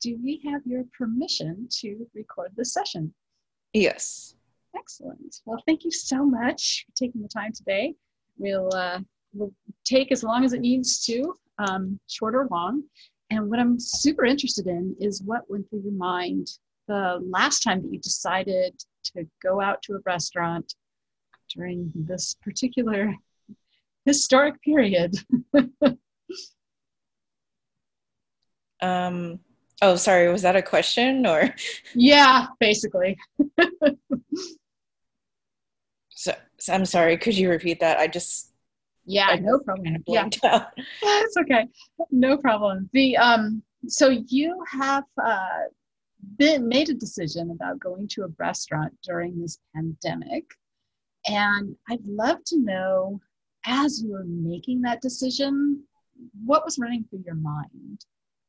do we have your permission to record this session? Yes. Excellent. Well, thank you so much for taking the time today. We'll take as long as it needs to, short or long. And what I'm super interested in is what went through your mind the last time that you decided to go out to a restaurant during this particular historic period. Oh, sorry, was that a question or? Yeah, basically. So I'm sorry, could you repeat that? Yeah, I no just kind problem. of Yeah, blanked out. it's okay. No problem. So you have been made a decision about going to a restaurant during this pandemic, and I'd love to know, as you were making that decision, what was running through your mind?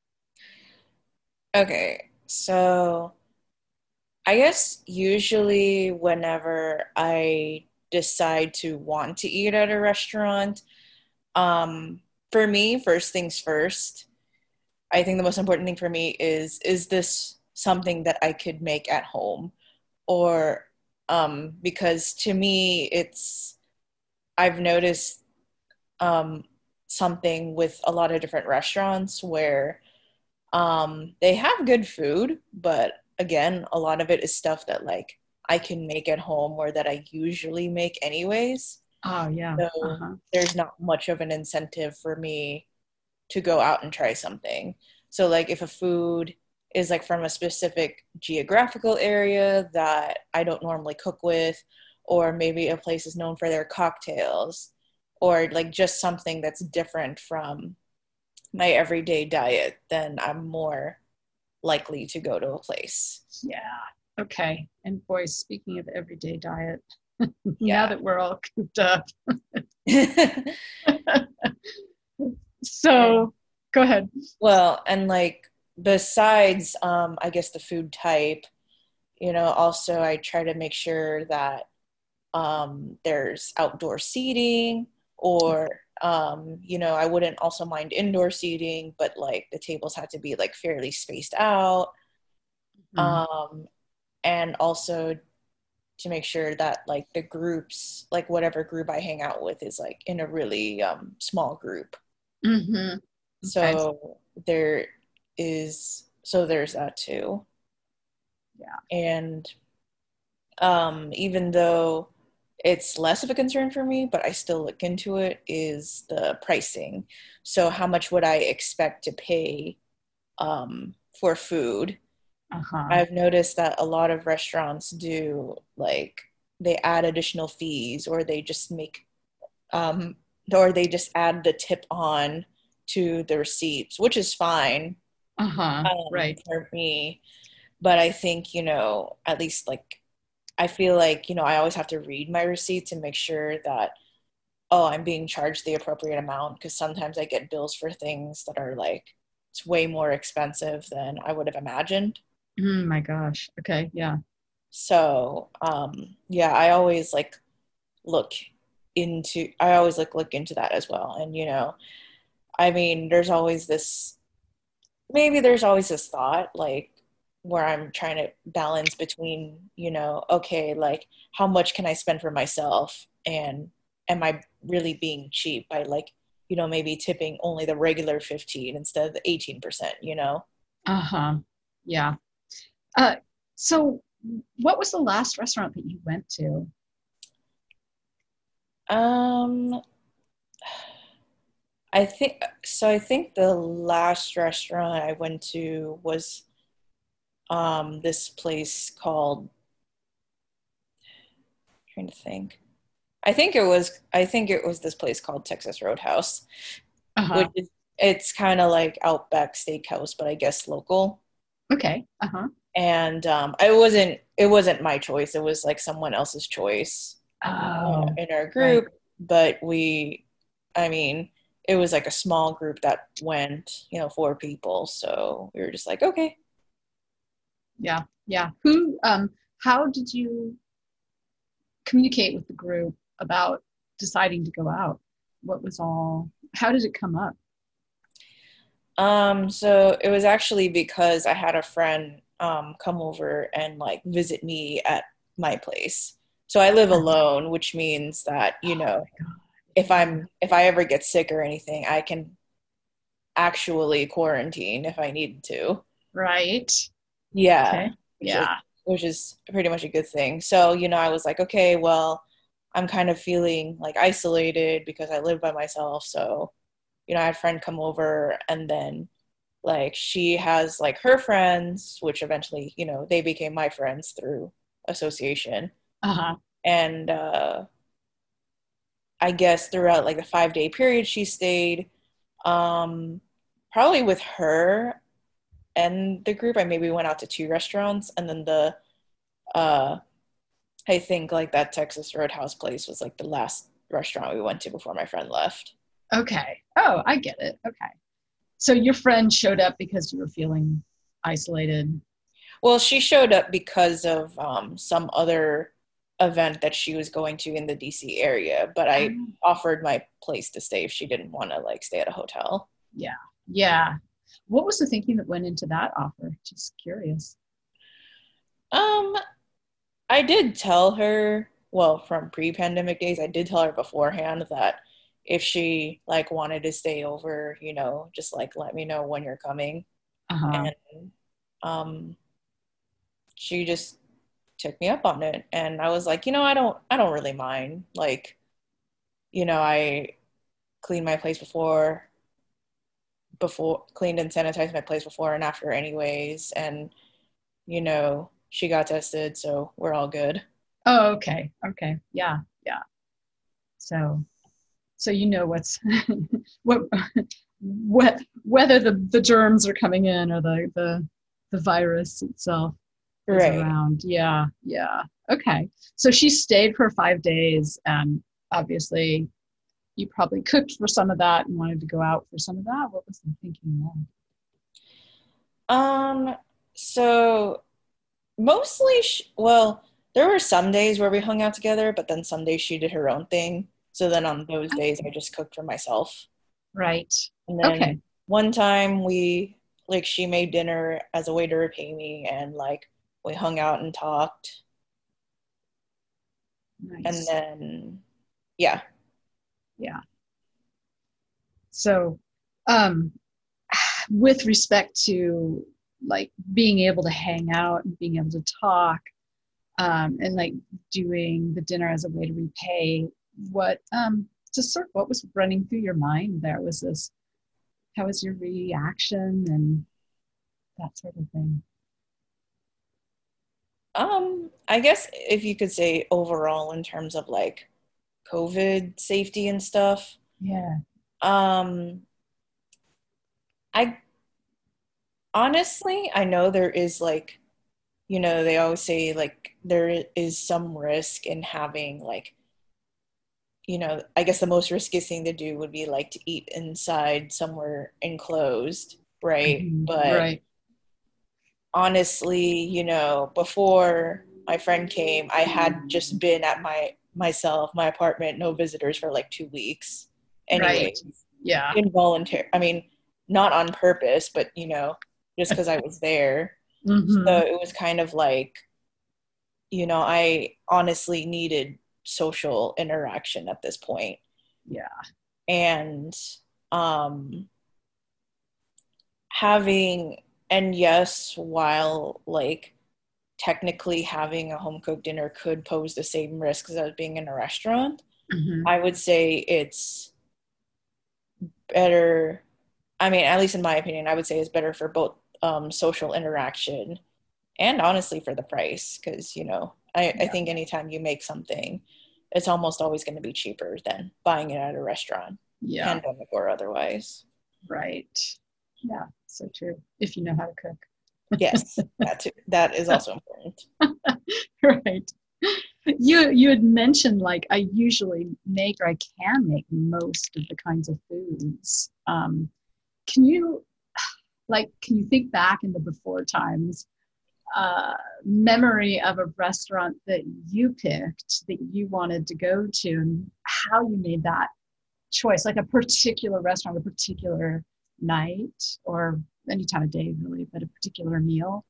Okay, so I guess usually whenever I decide to want to eat at a restaurant, for me, first things first, I think the most important thing for me is this something that I could make at home? Or because to me I've noticed um something with a lot of different restaurants where they have good food, but again, a lot of it is stuff that like I can make at home or that I usually make anyways. Oh, yeah. So Uh-huh. there's not much of an incentive for me to go out and try something. So like if a food is like from a specific geographical area that I don't normally cook with, or maybe a place is known for their cocktails, or like just something that's different from my everyday diet, then I'm more likely to go to a place. Yeah. Okay. And boy, speaking of everyday diet, now Yeah. that we're all cooped up, And so go ahead. well, and like besides I guess the food type, also I try to make sure that there's outdoor seating or I wouldn't also mind indoor seating, but like the tables had to be like fairly spaced out. Mhm. Um, and also to make sure that like the groups, like whatever group I hang out with is like in a really small group. Mhm. Okay. So there's that too. Yeah. And even though it's less of a concern for me, but I still look into it, is the pricing. So how much would I expect to pay for food? Uh-huh. I've noticed that a lot of restaurants do like they add additional fees um, or they just add the tip on to the receipts, which is fine Uh-huh. Right. for me. But I think, at least like I feel like, I always have to read my receipts and make sure that, oh, I'm being charged the appropriate amount because sometimes I get bills for things that are like, it's way more expensive than I would have imagined. My gosh. Okay. Yeah. So, yeah, I always like look I always like look into that as well. And, I mean, there's always this thought like where I'm trying to balance between, okay, like how much can I spend for myself and am I really being cheap by like, maybe tipping only the regular 15 instead of the 18%? Uh-huh. Yeah. Uh, so what was the last restaurant that you went to? Um, I think the last restaurant I went to was this place called trying to think. I think it was this place called Texas Roadhouse, which Uh-huh. is it's kind of like Outback Steakhouse, but I guess local. Okay. Uh-huh. And it wasn't my choice. It was like someone else's choice Oh, in our right. group, but I mean, it was like a small group that went, four people. So we were just like, okay. Yeah. Yeah. How did you communicate with the group about deciding to go out? How did it come up? So it was actually because I had a friend come over and like visit me at my place. So I live alone, which means that, Oh my God. if I ever get sick or anything, I can actually quarantine if I needed to. Right. Yeah, Okay. which is Yeah. which is pretty much a good thing. So, I was like, okay, well, I'm kind of feeling like isolated because I live by myself. So, I had a friend come over and then like she has like her friends, which eventually, they became my friends through association. Uh-huh. And I guess throughout like the 5 day period she stayed, um, probably with her and the group, I maybe went out to two restaurants, and then uh I think like that Texas Roadhouse place was like the last restaurant we went to before my friend left. Okay. Oh, I get it. Okay. So your friend showed up because you were feeling isolated. Well, she showed up because of some other event that she was going to in the DC area, but I Um, offered my place to stay if she didn't want to like stay at a hotel. yeah. Yeah. What was the thinking that went into that offer? Just curious. Um, I did tell her, well, from pre-pandemic days, I did tell her beforehand that if she like wanted to stay over, just like let me know when you're coming. Uh-huh. And um she just took me up on it, and I was like, I don't really mind. Like, I cleaned my place before cleaned and sanitized my place before and after anyways, and she got tested, so we're all good. Oh, okay. Okay. Yeah. Yeah. So so you know what's what whether the germs are coming in or the virus itself is Right. around. Yeah, yeah. Okay. So she stayed for 5 days, and obviously you probably cooked for some of that and wanted to go out for some of that. What was the thinking there? um so mostly well, there were some days where we hung out together, but then some days she did her own thing, so then on those days I Okay. just cooked for myself. Right. And Okay. then one time she made dinner as a way to repay me, and like we hung out and talked. And Nice. then, yeah. Yeah. So, um, with respect to like being able to hang out and being able to talk, and like doing the dinner as a way to repay, what just sort of what was running through your mind there? Was this how was your reaction and that sort of thing? I guess if you could say overall in terms of like COVID safety and stuff, Yeah. um, I honestly, I know there is like, they always say like there is some risk in having like, I guess the most riskiest thing to do would be like to eat inside somewhere enclosed, right? Mhm. But Right. honestly, before my friend came, I had just been at my apartment, no visitors for like 2 weeks. Anyway, Right. Yeah. involuntary. I mean, not on purpose, but just because I was there. So Hmm. it was kind of like, I honestly needed social interaction at this point. Yeah. And um having and yes, while like technically having a home cooked dinner could pose the same risks as being in a restaurant, Hmm. I would say it's better. I mean, at least in my opinion, I would say it's better for both social interaction and honestly for the price. Because, I Yeah. think anytime you make something, it's almost always going to be cheaper than buying it at a restaurant, Yeah. pandemic or otherwise. Right. Yeah. So true. If you know how to cook. Yes, that too. That is also important. Right. You had mentioned like I usually make or I can make most of the kinds of foods. Can you can you think back in the before times, uh, memory of a restaurant that you picked that you wanted to go to and how you made that choice, like a particular restaurant, a particular night or any time of day really, but a particular meal?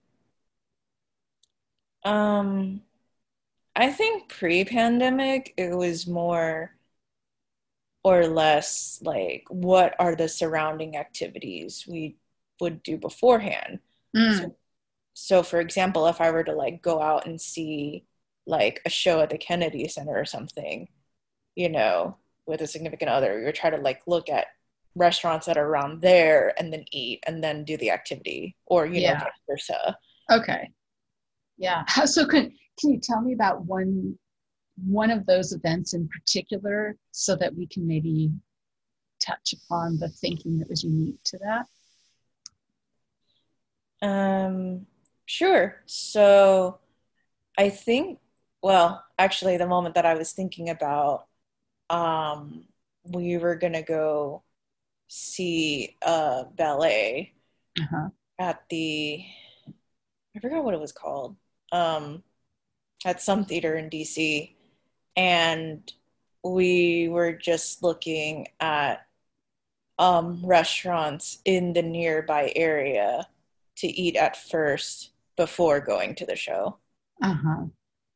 Um, I think pre-pandemic, it was more or less like what are the surrounding activities we would do beforehand. Mm, So, so for example, if I were to like go out and see like a show at the Kennedy Center or something, you know, with a significant other, we would try to like look at restaurants that are around there and then eat and then do the activity or, yeah. vice versa. Okay. Yeah. So can you tell me about one of those events in particular so that we can maybe touch upon the thinking that was unique to that? Um, sure. So I think, well, actually, the moment that I was thinking about, um, we were gonna go see a ballet Uh-huh. at I forgot what it was called, um, at some theater in DC, and we were just looking at restaurants in the nearby area to eat at first before going to the show. Uh-huh.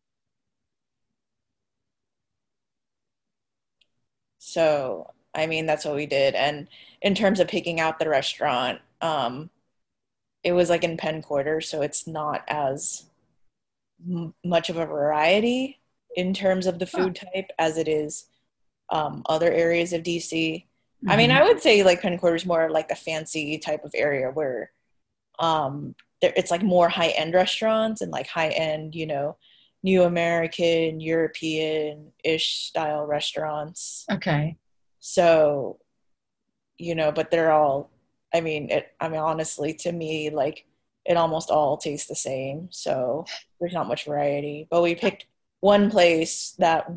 So, I mean, that's what we did. And in terms of picking out the restaurant, it was like in Penn Quarter, so it's not as much of a variety in terms of the Huh. food type as it is other areas of DC. I mean, Hmm. I would say like Penn Quarter is more like a fancy type of area where it's like more high end restaurants and like high end, New American, European ish style restaurants. Okay. So, but they're all, honestly, to me, like it almost all tastes the same. So there's not much variety. But we picked one place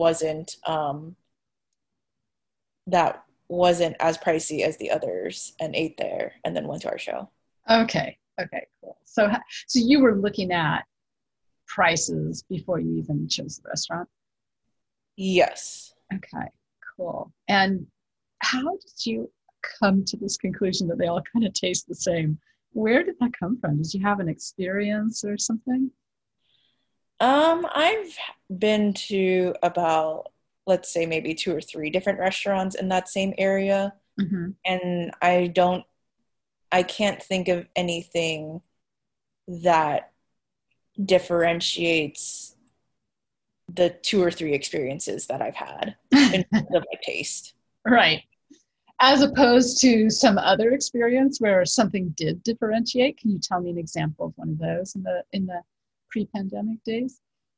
that wasn't as pricey as the others and ate there and then went to our show. Okay. Okay, cool. So you were looking at prices before you even chose the restaurant? Yes. Okay, cool. And how did you come to this conclusion that they all kind of taste the same? Where did that come from? Did you have an experience or something? I've been to about, let's say, maybe two or three different restaurants in that same area, Hmm. and I can't think of anything that differentiates the two or three experiences that I've had in terms of my taste. Right. As opposed to some other experience where something did differentiate. Can you tell me an example of one of those in the pre-pandemic days?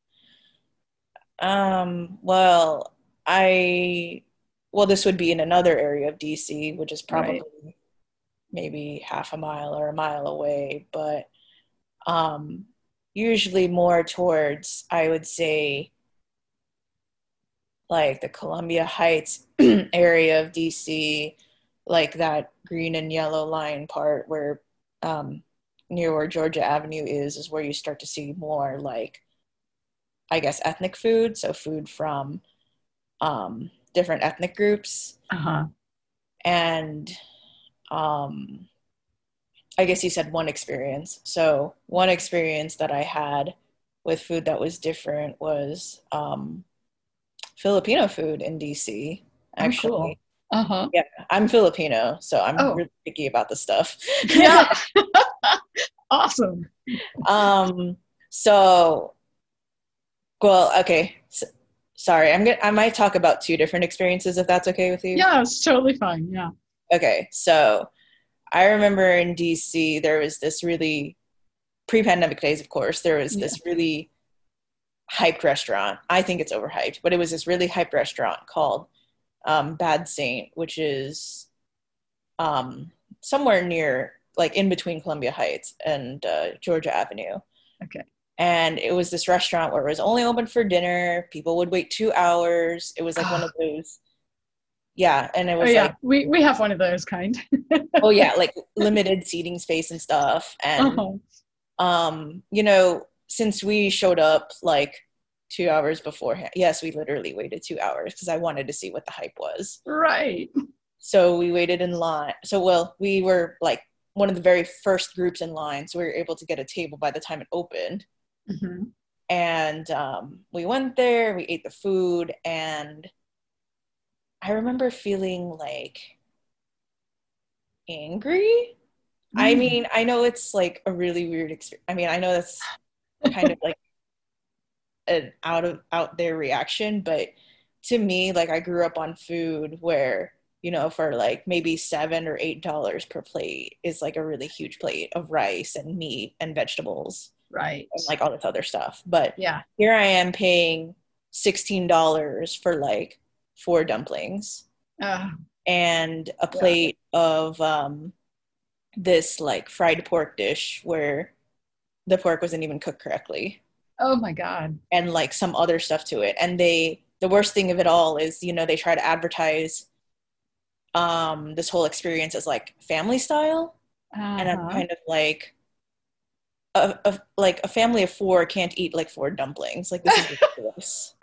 Well, I, well, this would be in another area of DC, which is Right. probably maybe half a mile or a mile away, but um, usually more towards, I would say, like the Columbia Heights area of DC, like that green and yellow line part where um, near where Georgia Avenue is where you start to see more like, I guess, ethnic food. So food from different ethnic groups. Uh-huh. And um, I guess you said one experience. So one experience that I had with food that was different was Filipino food in DC, Oh, cool. actually. Uh-huh. Yeah, I'm Filipino, so I'm Oh, really picky about the stuff. yeah. Awesome. um, so, well, okay. Sorry, I might talk about two different experiences if that's okay with you. Yeah, it's totally fine. Yeah. Okay, so I remember in DC there was this really pre-pandemic days, of course, there was Yeah. this really hyped restaurant. I think it's overhyped, but it was this really hyped restaurant called Bad Saint, which is um, somewhere near, like in between Columbia Heights and Georgia Avenue. Okay. And it was this restaurant where it was only open for dinner. People would wait 2 hours. It was like one Oh, of those, yeah. And it oh was yeah. like, We have one of those kind. oh yeah, like limited seating space and stuff. And, Uh-huh. since we showed up like 2 hours beforehand, yes, we literally waited 2 hours because I wanted to see what the hype was. Right. So we waited in line. So, well, we were like one of the very first groups in line. So we were able to get a table by the time it opened. Mm-hmm. And we went there, we ate the food, and I remember feeling like angry. I Mm. mean, I know it's like a really weird experience. I mean, I know that's kind of like an out there reaction, but to me, like I grew up on food where, for like maybe $7 or $8 per plate is like a really huge plate of rice and meat and vegetables Right. and like all this other stuff. But Yeah. here I am paying $16 for like 4 dumplings Uh, and a yeah. plate of this like fried pork dish where the pork wasn't even cooked correctly Oh my God. and like some other stuff to it. And the worst thing of it all is, they try to advertise this whole experience as like family style. And I'm Uh-huh. kind of like, like a family of 4 can't eat like 4 dumplings. Like this is ridiculous.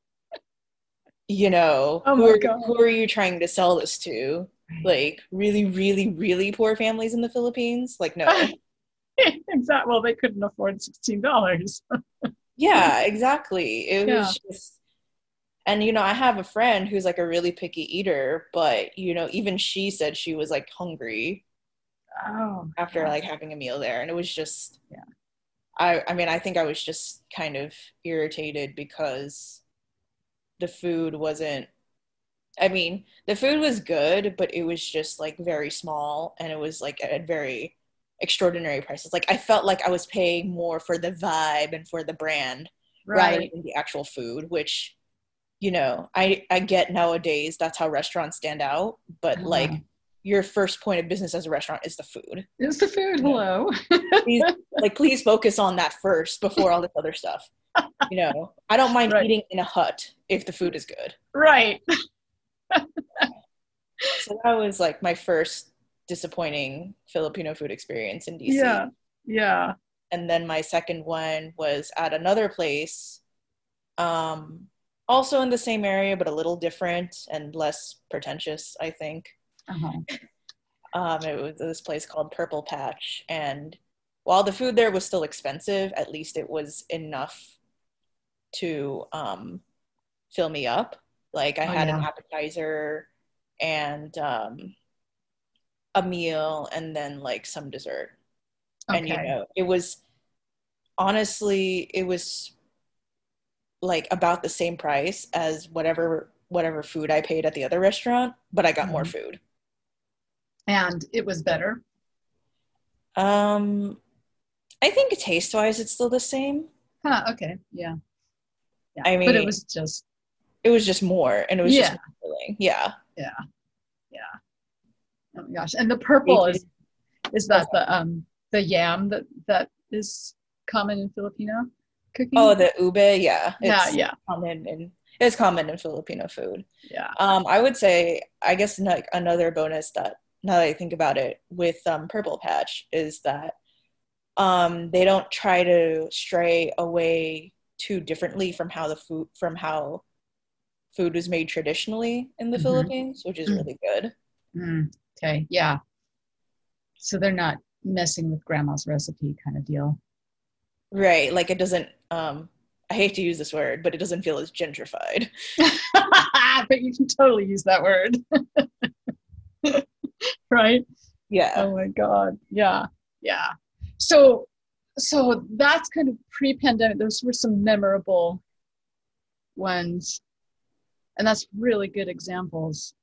Oh Who my are God. who are you trying to sell this to? Like really, really, really poor families in the Philippines? Like no. Exactly. Well, they couldn't afford $16. Yeah, exactly. It Yeah. was just, and I have a friend who's like a really picky eater, but even she said she was like hungry Oh my after God. like having a meal there, and it was just, Yeah. I mean, I think I was just kind of irritated because the food wasn't, I mean, the food was good, but it was just like very small and it was like at very extraordinary prices. Like I felt like I was paying more for the vibe and for the brand rather Right. than the actual food, which, I get nowadays that's how restaurants stand out, but Uh, like your first point of business as a restaurant is the food. it's the food. You know, Hello. please, please focus on that first before all this other stuff. I don't mind Right. eating in a hut if the food is good. Right. So that was like my first disappointing Filipino food experience in DC. Yeah. Yeah. And then my second one was at another place, um, also in the same area, but a little different and less pretentious, I think. Uh-huh. It was this place called Purple Patch. And while the food there was still expensive, at least it was enough to fill me up. Like I Oh had an yeah. appetizer and a meal and then like some dessert. And Okay. it was honestly, it was like about the same price as whatever food I paid at the other restaurant, but I got more Mhm. food. And it was better. Um, I think taste wise, it's still the same. Huh. Okay. Yeah. Yeah. I But it mean, was just, it was just more, and it was just yeah. more filling. Yeah. Yeah. Yeah. Oh my gosh. And the purple is Oh, that the yam that is common in Filipino oh, cooking? the ube, yeah, Yeah. Yeah. it's common in Filipino food. Yeah. I would say, I guess, like another bonus that now that I think about it with Purple Patch is that they don't try to stray away too differently from how food was made traditionally in the Hmm. Philippines, which is really good. Okay. Yeah. So they're not messing with grandma's recipe kind of deal. Right, like it doesn't. I hate to use this word, but it doesn't feel as gentrified. But you can totally use that word, right? Yeah. Oh my God. Yeah. Yeah. So that's kind of pre-pandemic. Those were some memorable ones. And that's really good examples.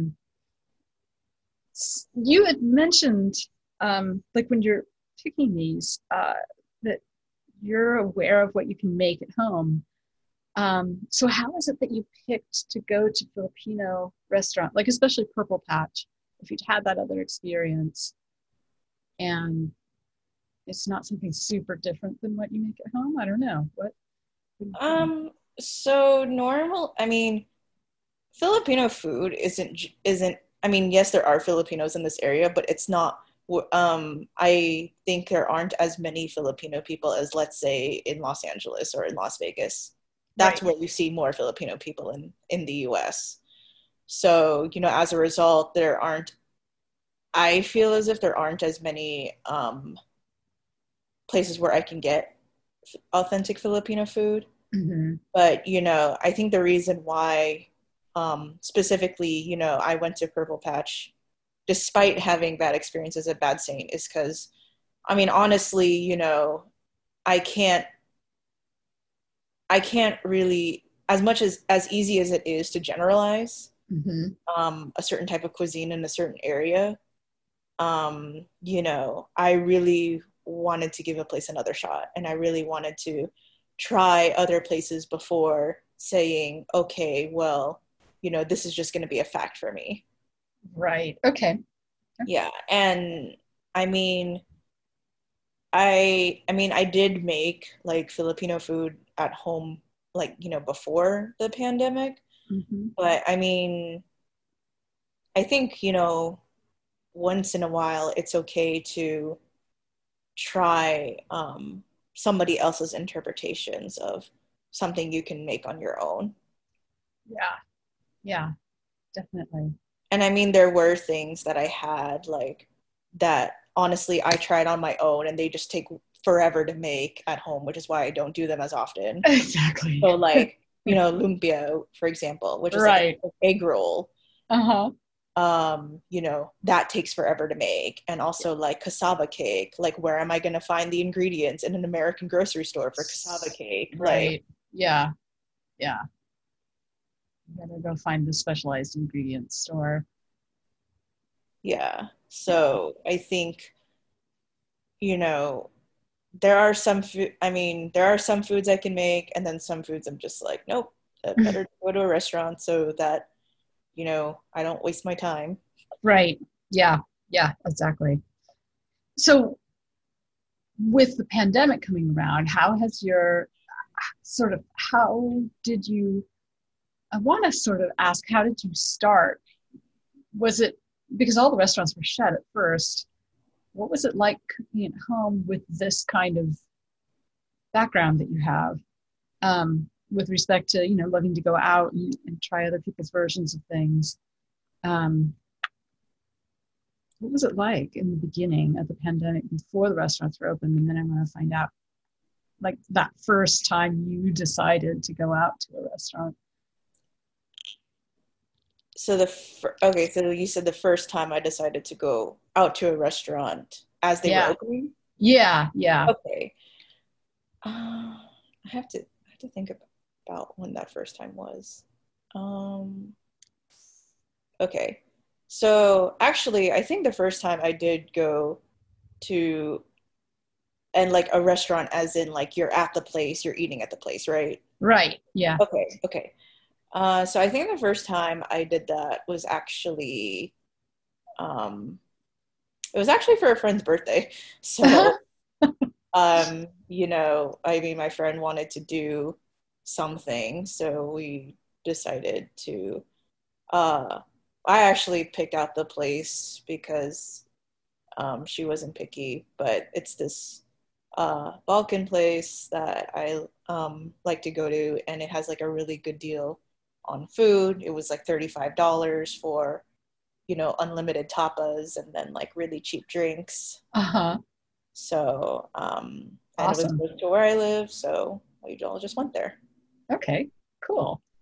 You had mentioned like when you're picking these, that you're aware of what you can make at home. So how is it that you picked to go to Filipino restaurant, like especially Purple Patch, if you'd had that other experience and it's not something super different than what you make at home? I don't know. What do you think? So normal. I mean, Filipino food isn't. I mean, yes, there are Filipinos in this area, but it's not. I think there aren't as many Filipino people as, let's say, in Los Angeles or in Las Vegas. That's Right. where you see more Filipino people in the U.S. So, as a result, I feel as if there aren't as many places where I can get authentic Filipino food. Hmm. But, I think the reason why, specifically, I went to Purple Patch despite having bad experiences at Bad Saint is because, I mean, honestly, I can't, I can't really, as much as easy as it is to generalize Hmm. a certain type of cuisine in a certain area, I really wanted to give a place another shot, and I really wanted to try other places before saying, okay, well, this is just going to be a fact for me. Right. Okay. Yeah. And I mean, I did make like Filipino food at home, like, before the pandemic, Hmm. but I mean, I think, once in a while it's okay to try somebody else's interpretations of something you can make on your own. Yeah. Yeah. Definitely. And I mean, there were things that I had like that honestly I tried on my own and they just take forever to make at home, which is why I don't do them as often. Exactly. So like, lumpia, for example, which is like Right. an egg roll, Uh-huh. that takes forever to make. And also like cassava cake, like where am I going to find the ingredients in an American grocery store for cassava cake? Like, Right. Yeah. Yeah. You gotta go find the specialized ingredients store. yeah. Yeah. So I think, you know, there are some food, I mean, there are some foods I can make, and then some foods I'm just like, nope, I better go to a restaurant so that, I don't waste my time. Right. Yeah. Yeah, exactly. So with the pandemic coming around, how has your sort of how did you I want to sort of ask how did you start? Was it because all the restaurants were shut at first? What was it like cooking at home with this kind of background that you have? With respect to loving to go out and try other people's versions of things. Um, what was it like in the beginning of the pandemic before the restaurants were open? And then I want to find out like that first time you decided to go out to a restaurant. So okay, so you said the first time I decided to go out to a restaurant as they were Yeah, opening. yeah, yeah. Okay, I have to think about when that first time was. Um, okay, so actually, I think the first time I did go to and like a restaurant, as in like you're at the place, you're eating at the place, right? Right. Yeah. Okay, okay. So I think the first time I did that was actually um, it was actually for a friend's birthday. So, I mean, my friend wanted to do something, so we decided to. Uh, I actually picked out the place because she wasn't picky, but it's this Balkan place that I like to go to, and it has like a really good deal on food. It was like $35 for unlimited tapas and then like really cheap drinks. Uh-huh. So, and it was Awesome. close to where I live, so we all just went there. Okay. Cool.